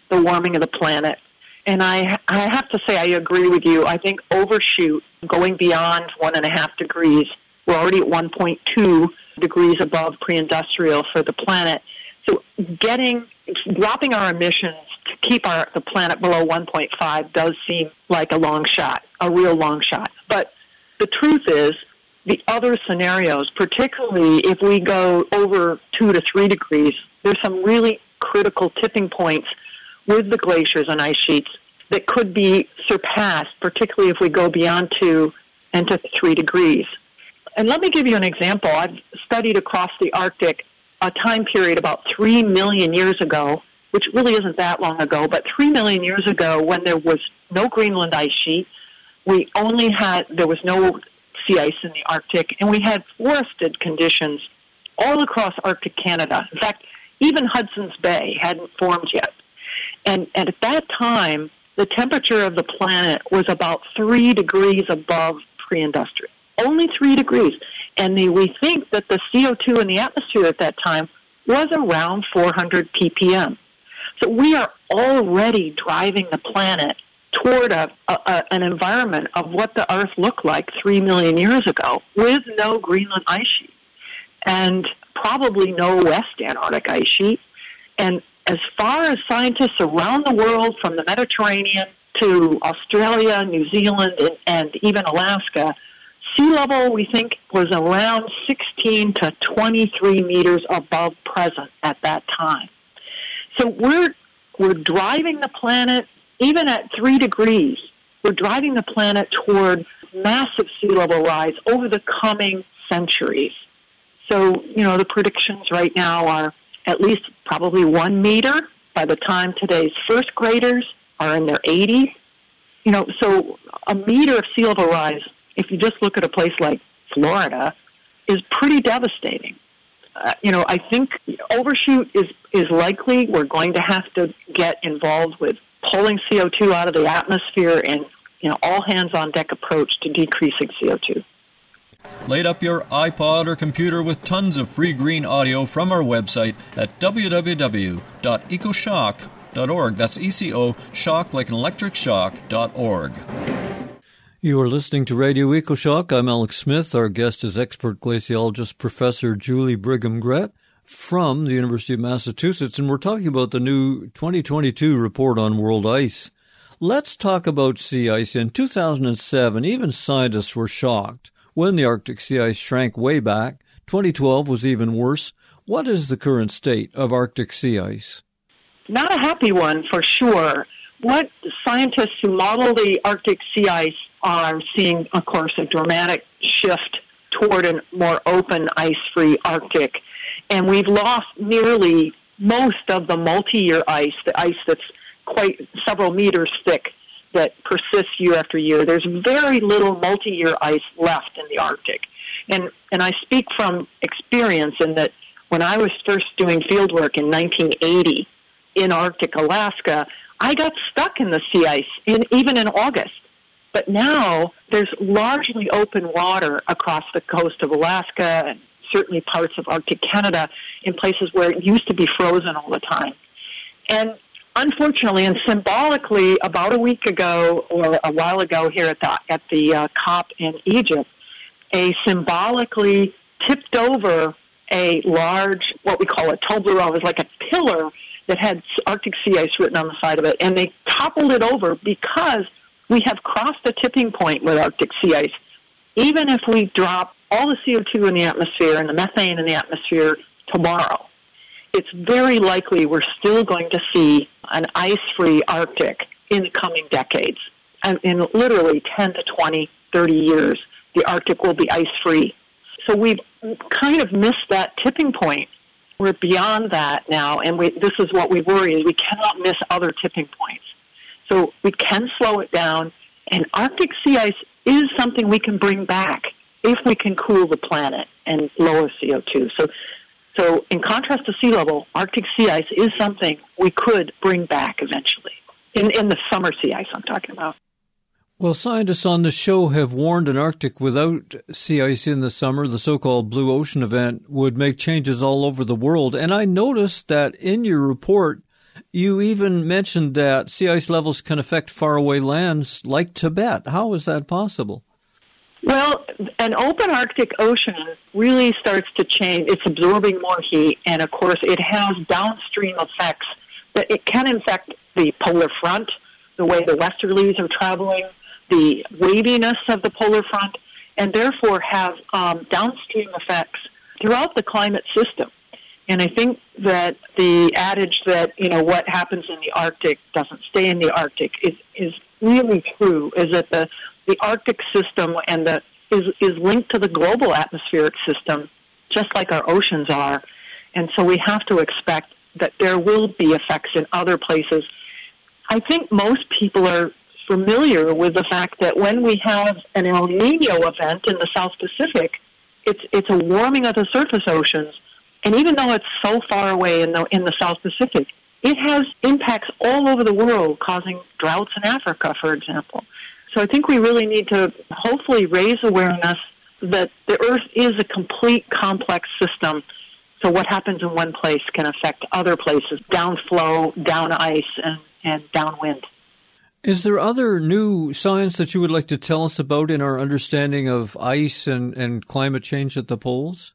the warming of the planet. And I, I have to say, I agree with you. I think overshoot, going beyond one and a half degrees, we're already at one point two degrees above pre-industrial for the planet. So getting, dropping our emissions to keep our the planet below one point five does seem like a long shot, a real long shot. But the truth is, the other scenarios, particularly if we go over two to three degrees, there's some really critical tipping points with the glaciers and ice sheets that could be surpassed, particularly if we go beyond two and to three degrees. And let me give you an example. I've studied across the Arctic a time period about three million years ago, which really isn't that long ago, but three million years ago when there was no Greenland ice sheet, we only had, there was no sea ice in the Arctic, and we had forested conditions all across Arctic Canada. In fact, even Hudson's Bay hadn't formed yet. And, and at that time, the temperature of the planet was about three degrees above pre-industrial. Only three degrees. And the, we think that the C O two in the atmosphere at that time was around four hundred p p m. So we are already driving the planet toward a, a, an environment of what the Earth looked like three million years ago with no Greenland ice sheet and probably no West Antarctic ice sheet. And as far as scientists around the world, from the Mediterranean to Australia, New Zealand, and, and even Alaska, sea level, we think, was around sixteen to twenty-three meters above present at that time. So we're we're driving the planet, even at three degrees, we're driving the planet toward massive sea level rise over the coming centuries. So, you know, the predictions right now are at least probably one meter by the time today's first graders are in their eighties. You know, so a meter of sea level rise, if you just look at a place like Florida, is pretty devastating. Uh, you know, I think overshoot is, is likely. We're going to have to get involved with pulling C O two out of the atmosphere and, you know, all hands on deck approach to decreasing C O two. Light up your iPod or computer with tons of free green audio from our website at w w w dot eco shock dot org. That's E C O, shock like an electric shock, dot org. You are listening to Radio EcoShock. I'm Alex Smith. Our guest is expert glaciologist Professor Julie Brigham-Grett from the University of Massachusetts, and we're talking about the new twenty twenty-two report on world ice. Let's talk about sea ice. In two thousand seven, even scientists were shocked when the Arctic sea ice shrank way back. twenty twelve was even worse. What is the current state of Arctic sea ice? Not a happy one, for sure. What scientists who model the Arctic sea ice are seeing, of course, a dramatic shift toward a more open, ice-free Arctic. And we've lost nearly most of the multi-year ice, the ice that's quite several meters thick, that persists year after year. There's very little multi-year ice left in the Arctic. And and I speak from experience in that when I was first doing field work in nineteen eighty in Arctic Alaska, I got stuck in the sea ice in, even in August. But now there's largely open water across the coast of Alaska and certainly parts of Arctic Canada in places where it used to be frozen all the time. And unfortunately and symbolically, about a week ago or a while ago here at the, at the uh, COP in Egypt, a symbolically tipped over a large, what we call a toblerone, it was like a pillar that had Arctic sea ice written on the side of it, and they toppled it over because we have crossed the tipping point with Arctic sea ice. Even if we drop all the C O two in the atmosphere and the methane in the atmosphere tomorrow, it's very likely we're still going to see an ice-free Arctic in the coming decades. And in literally ten to twenty, thirty years, the Arctic will be ice-free. So we've kind of missed that tipping point. We're beyond that now, and we, this is what we worry, is we cannot miss other tipping points. So we can slow it down, and Arctic sea ice is something we can bring back if we can cool the planet and lower C O two. So So in contrast to sea level, Arctic sea ice is something we could bring back eventually. In, in the summer sea ice I'm talking about. Well, scientists on the show have warned an Arctic without sea ice in the summer, the so-called Blue Ocean event, would make changes all over the world. And I noticed that in your report, You even mentioned that sea ice levels can affect faraway lands like Tibet. How is that possible? Well, an open Arctic Ocean really starts to change. It's absorbing more heat, and of course it has downstream effects that it can affect the polar front, the way the westerlies are traveling, the waviness of the polar front, and therefore have um, downstream effects throughout the climate system. And I think that the adage that, you know, what happens in the Arctic doesn't stay in the Arctic is, is really true, is that the, the Arctic system and the is, is linked to the global atmospheric system, just like our oceans are. And so we have to expect that there will be effects in other places. I think most people are familiar with the fact that when we have an El Nino event in the South Pacific, it's it's a warming of the surface oceans. And even though it's so far away in the in the South Pacific, it has impacts all over the world, causing droughts in Africa, for example. So I think we really need to hopefully raise awareness that the Earth is a complete complex system. So what happens in one place can affect other places, downflow, down ice, and, and downwind. Is there other new science that you would like to tell us about in our understanding of ice and, and climate change at the poles?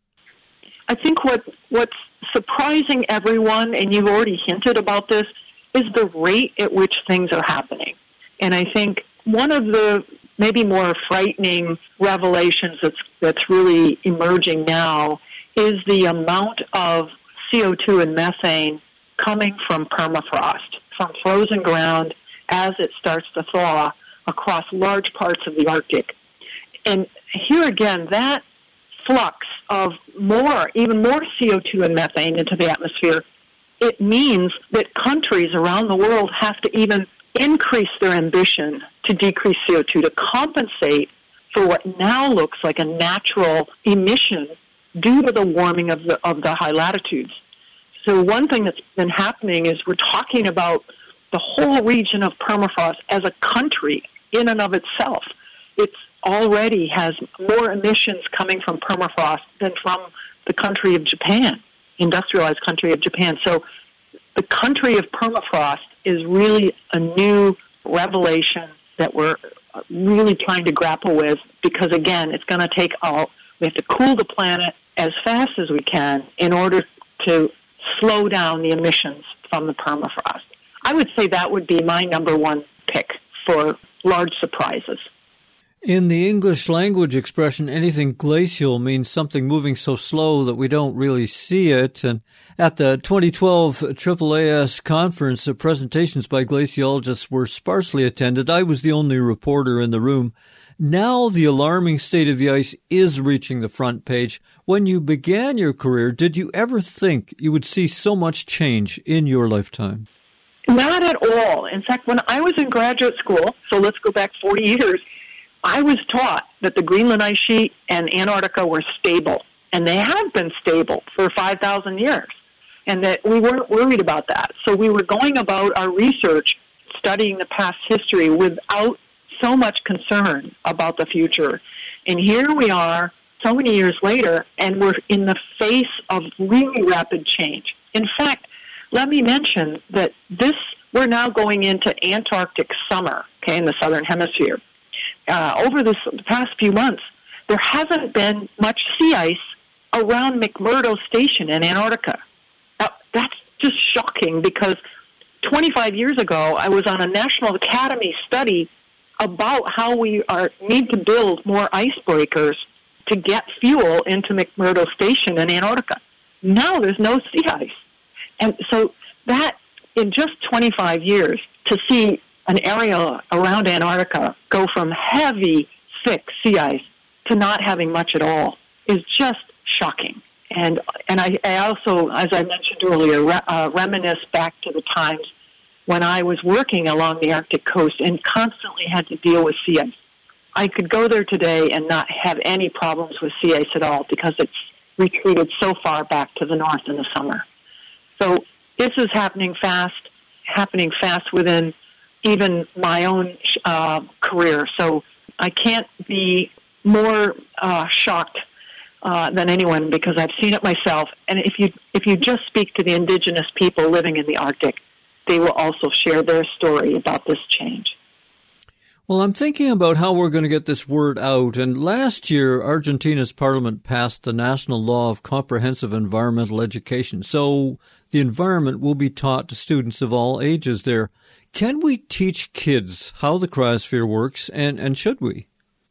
I think what what's surprising everyone, and you've already hinted about this, is the rate at which things are happening. And I think one of the maybe more frightening revelations that's that's really emerging now is the amount of C O two and methane coming from permafrost, from frozen ground as it starts to thaw across large parts of the Arctic. And here again, that flux of more, even more C O two and methane into the atmosphere, it means that countries around the world have to even increase their ambition to decrease C O two to compensate for what now looks like a natural emission due to the warming of the of the high latitudes. So one thing that's been happening is we're talking about the whole region of permafrost as a country in and of itself. It's already has more emissions coming from permafrost than from the country of Japan, industrialized country of Japan. So the country of permafrost is really a new revelation that we're really trying to grapple with because, again, it's going to take all, we have to cool the planet as fast as we can in order to slow down the emissions from the permafrost. I would say that would be my number one pick for large surprises. In the English language expression, anything glacial means something moving so slow that we don't really see it. And at the twenty twelve A A A S conference, the presentations by glaciologists were sparsely attended. I was the only reporter in the room. Now the alarming state of the ice is reaching the front page. When you began your career, did you ever think you would see so much change in your lifetime? Not at all. In fact, when I was in graduate school, so let's go back forty years, I was taught that the Greenland ice sheet and Antarctica were stable, and they have been stable for five thousand years, and that we weren't worried about that. So we were going about our research, studying the past history without so much concern about the future. And here we are so many years later, and we're in the face of really rapid change. In fact, let me mention that this we're now going into Antarctic summer, okay, in the southern hemisphere. Uh, over this, the past few months, there hasn't been much sea ice around McMurdo Station in Antarctica. Now, that's just shocking because twenty-five years ago, I was on a National Academy study about how we are need to build more icebreakers to get fuel into McMurdo Station in Antarctica. Now there's no sea ice. And so that, in just twenty-five years, to see an area around Antarctica go from heavy, thick sea ice to not having much at all is just shocking. And and I, I also, as I mentioned earlier, re, uh, reminisce back to the times when I was working along the Arctic coast and constantly had to deal with sea ice. I could go there today and not have any problems with sea ice at all because it's retreated so far back to the north in the summer. So this is happening fast, happening fast within even my own uh, career. So I can't be more uh, shocked uh, than anyone because I've seen it myself. And if you if you just speak to the indigenous people living in the Arctic, they will also share their story about this change. Well, I'm thinking about how we're going to get this word out. And last year, Argentina's parliament passed the National Law of Comprehensive Environmental Education. So the environment will be taught to students of all ages there. Can we teach kids how the cryosphere works, and, and should we?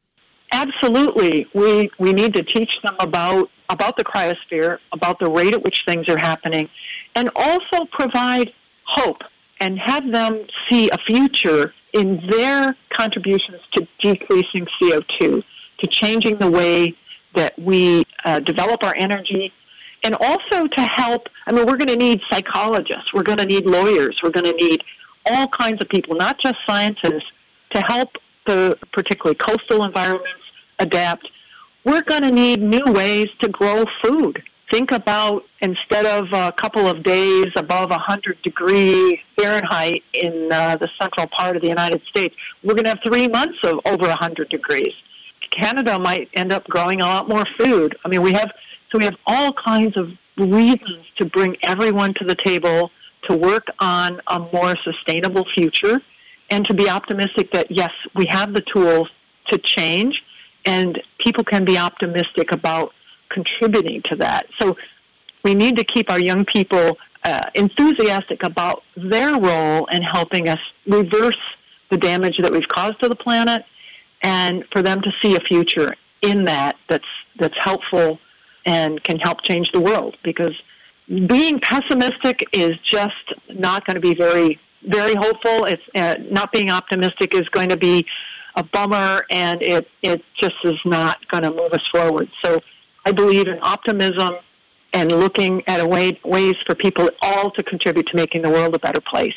Absolutely. We we need to teach them about, about the cryosphere, about the rate at which things are happening, and also provide hope and have them see a future in their contributions to decreasing C O two, to changing the way that we uh, develop our energy, and also to help. I mean, we're going to need psychologists, we're going to need lawyers, we're going to need all kinds of people, not just scientists, to help the particularly coastal environments adapt. We're going to need new ways to grow food. Think about, instead of a couple of days above one hundred degrees Fahrenheit in uh, the central part of the United States, we're going to have three months of over one hundred degrees. Canada might end up growing a lot more food. I mean, we have, so we have all kinds of reasons to bring everyone to the table to work on a more sustainable future and to be optimistic that, yes, we have the tools to change, and people can be optimistic about contributing to that. So we need to keep our young people uh, enthusiastic about their role in helping us reverse the damage that we've caused to the planet, and for them to see a future in that that's that's helpful and can help change the world. Because being pessimistic is just not going to be very, very hopeful. It's uh, not being optimistic is going to be a bummer, and it, it just is not going to move us forward. So I believe in optimism and looking at a way, ways for people all to contribute to making the world a better place.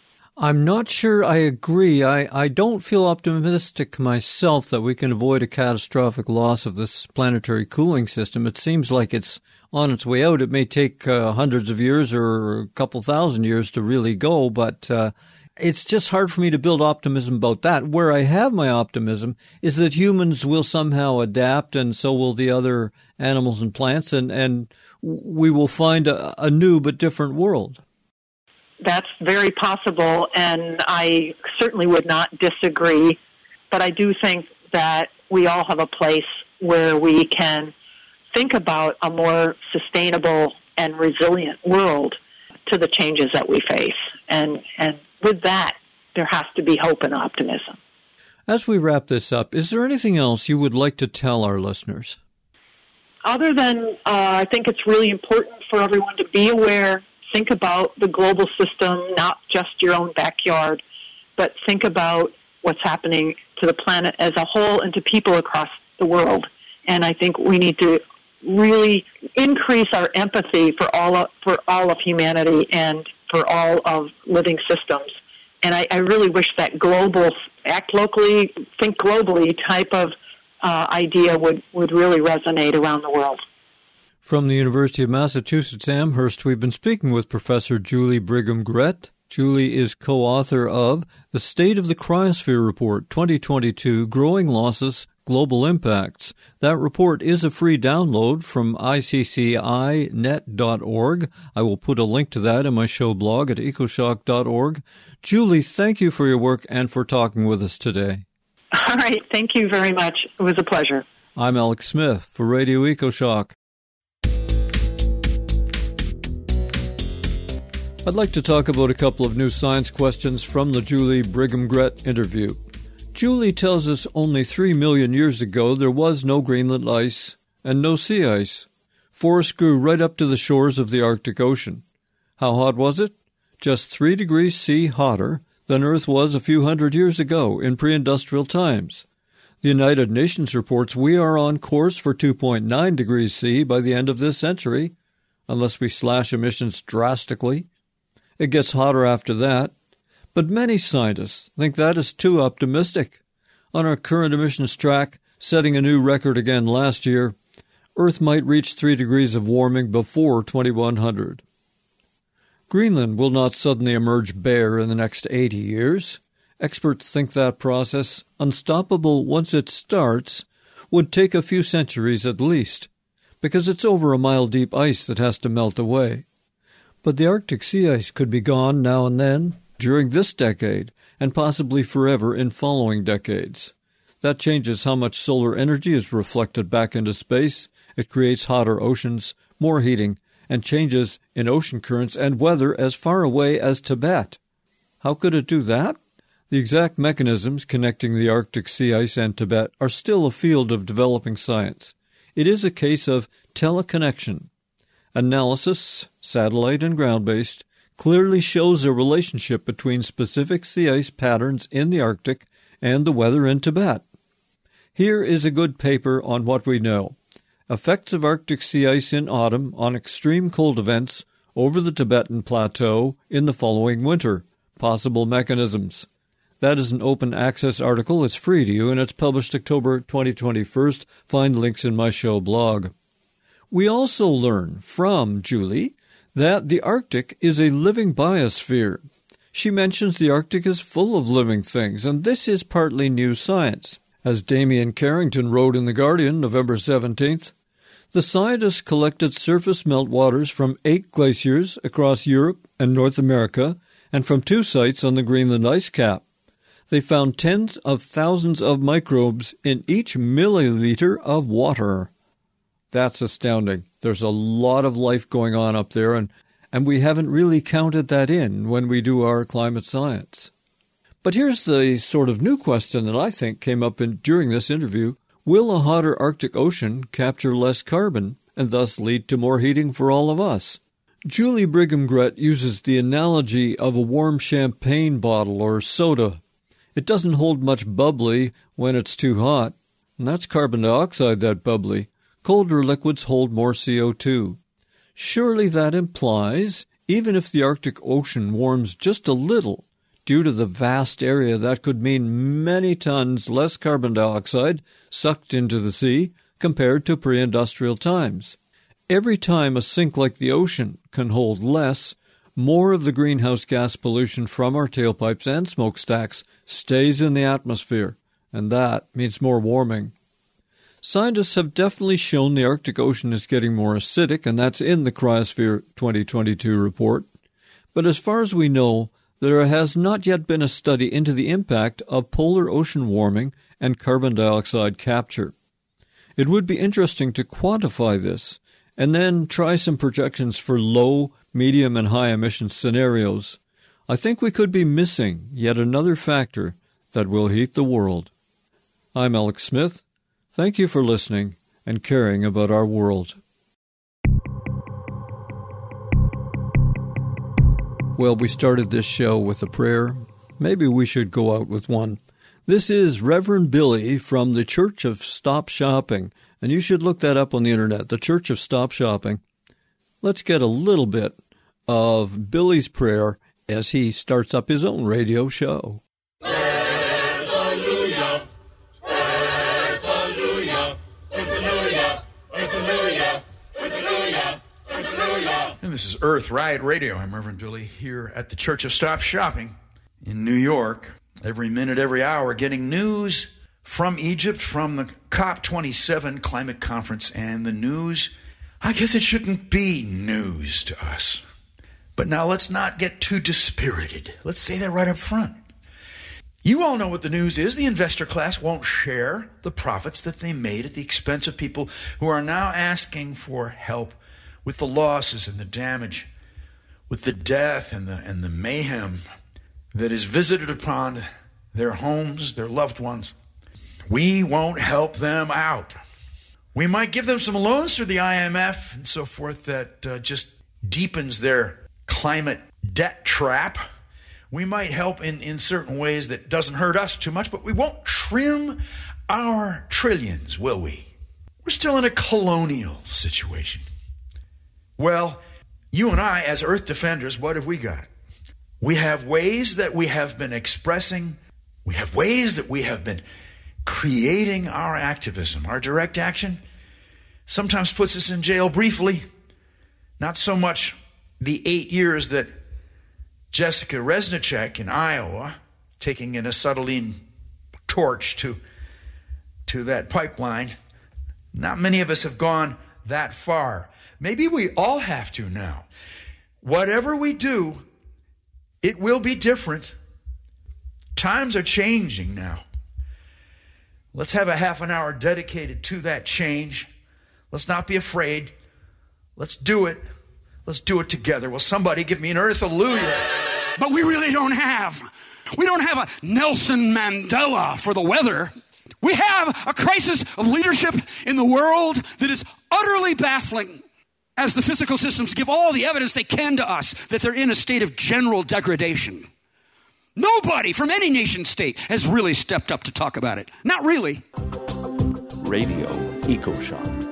I'm not sure I agree. I, I don't feel optimistic myself that we can avoid a catastrophic loss of this planetary cooling system. It seems like it's on its way out. It may take uh, hundreds of years or a couple thousand years to really go, but uh, it's just hard for me to build optimism about that. Where I have my optimism is that humans will somehow adapt, and so will the other animals and plants, and, and we will find a, a new but different world. That's very possible, and I certainly would not disagree, but I do think that we all have a place where we can think about a more sustainable and resilient world to the changes that we face. And, and with that, there has to be hope and optimism. As we wrap this up, is there anything else you would like to tell our listeners? Other than uh, I think it's really important for everyone to be aware. Think about the global system, not just your own backyard, but think about what's happening to the planet as a whole and to people across the world. And I think we need to really increase our empathy for all of, for all of humanity and for all of living systems. And I, I really wish that global, act locally, think globally type of uh, idea would, would really resonate around the world. From the University of Massachusetts Amherst, we've been speaking with Professor Julie Brigham-Gret. Julie is co-author of The State of the Cryosphere Report twenty twenty-two, Growing Losses, Global Impacts. That report is a free download from I C C I net dot org. I will put a link to that in my show blog at ecoshock dot org. Julie, thank you for your work and for talking with us today. All right. Thank you very much. It was a pleasure. I'm Alex Smith for Radio EcoShock. I'd like to talk about a couple of new science questions from the Julie Brigham-Gret interview. Julie tells us only three million years ago there was no Greenland ice and no sea ice. Forests grew right up to the shores of the Arctic Ocean. How hot was it? Just three degrees C hotter than Earth was a few hundred years ago in pre-industrial times. The United Nations reports we are on course for two point nine degrees C by the end of this century, unless we slash emissions drastically. It gets hotter after that, but many scientists think that is too optimistic. On our current emissions track, setting a new record again last year, Earth might reach three degrees of warming before twenty-one hundred. Greenland will not suddenly emerge bare in the next eighty years. Experts think that process, unstoppable once it starts, would take a few centuries at least, because it's over a mile-deep ice that has to melt away. But the Arctic sea ice could be gone now and then, during this decade, and possibly forever in following decades. That changes how much solar energy is reflected back into space. It creates hotter oceans, more heating, and changes in ocean currents and weather as far away as Tibet. How could it do that? The exact mechanisms connecting the Arctic sea ice and Tibet are still a field of developing science. It is a case of teleconnection. Analysis, satellite and ground-based, clearly shows a relationship between specific sea ice patterns in the Arctic and the weather in Tibet. Here is a good paper on what we know. Effects of Arctic sea ice in autumn on extreme cold events over the Tibetan Plateau in the following winter. Possible mechanisms. That is an open access article. It's free to you, and it's published October twenty twenty-one. Find links in my show blog. We also learn from Julie that the Arctic is a living biosphere. She mentions the Arctic is full of living things, and this is partly new science. As Damien Carrington wrote in The Guardian, November seventeenth, the scientists collected surface meltwaters from eight glaciers across Europe and North America and from two sites on the Greenland ice cap. They found tens of thousands of microbes in each milliliter of water. That's astounding. There's a lot of life going on up there, and, and we haven't really counted that in when we do our climate science. But here's the sort of new question that I think came up in, during this interview. Will a hotter Arctic Ocean capture less carbon and thus lead to more heating for all of us? Julie Brigham-Gret uses the analogy of a warm champagne bottle or soda. It doesn't hold much bubbly when it's too hot, and that's carbon dioxide, that bubbly. Colder liquids hold more C O two. Surely that implies, even if the Arctic Ocean warms just a little, due to the vast area, that could mean many tons less carbon dioxide sucked into the sea compared to pre-industrial times. Every time a sink like the ocean can hold less, more of the greenhouse gas pollution from our tailpipes and smokestacks stays in the atmosphere, and that means more warming. Scientists have definitely shown the Arctic Ocean is getting more acidic, and that's in the Cryosphere twenty twenty-two report. But as far as we know, there has not yet been a study into the impact of polar ocean warming and carbon dioxide capture. It would be interesting to quantify this, and then try some projections for low, medium, and high emission scenarios. I think we could be missing yet another factor that will heat the world. I'm Alex Smith. Thank you for listening and caring about our world. Well, we started this show with a prayer. Maybe we should go out with one. This is Reverend Billy from the Church of Stop Shopping, and you should look that up on the internet, the Church of Stop Shopping. Let's get a little bit of Billy's prayer as he starts up his own radio show. Hallelujah, hallelujah, hallelujah, hallelujah, hallelujah, hallelujah. And this is Earth Riot Radio. I'm Reverend Billy here at the Church of Stop Shopping in New York. Every minute, every hour, getting news from Egypt, from the COP twenty-seven climate conference, and the news, I guess it shouldn't be news to us. But now let's not get too dispirited. Let's say that right up front. You all know what the news is. The investor class won't share the profits that they made at the expense of people who are now asking for help with the losses and the damage, with the death and the and the mayhem that is visited upon their homes, their loved ones. We won't help them out. We might give them some loans through the I M F and so forth that uh, just deepens their climate debt trap. We might help in, in certain ways that doesn't hurt us too much, but we won't trim our trillions, will we? We're still in a colonial situation. Well, you and I, as Earth defenders, what have we got? We have ways that we have been expressing, we have ways that we have been creating our activism. Our direct action sometimes puts us in jail briefly. Not so much the eight years that Jessica Reznicek in Iowa, taking an acetylene torch to, to that pipeline. Not many of us have gone that far. Maybe we all have to now. Whatever we do, it will be different. Times are changing now. Let's have a half an hour dedicated to that change. Let's not be afraid. Let's do it. Let's do it together. Will somebody give me an earth hallelujah? But we really don't have. We don't have a Nelson Mandela for the weather. We have a crisis of leadership in the world that is utterly baffling, as the physical systems give all the evidence they can to us that they're in a state of general degradation. Nobody from any nation state has really stepped up to talk about it. Not really. Radio Eco Shock.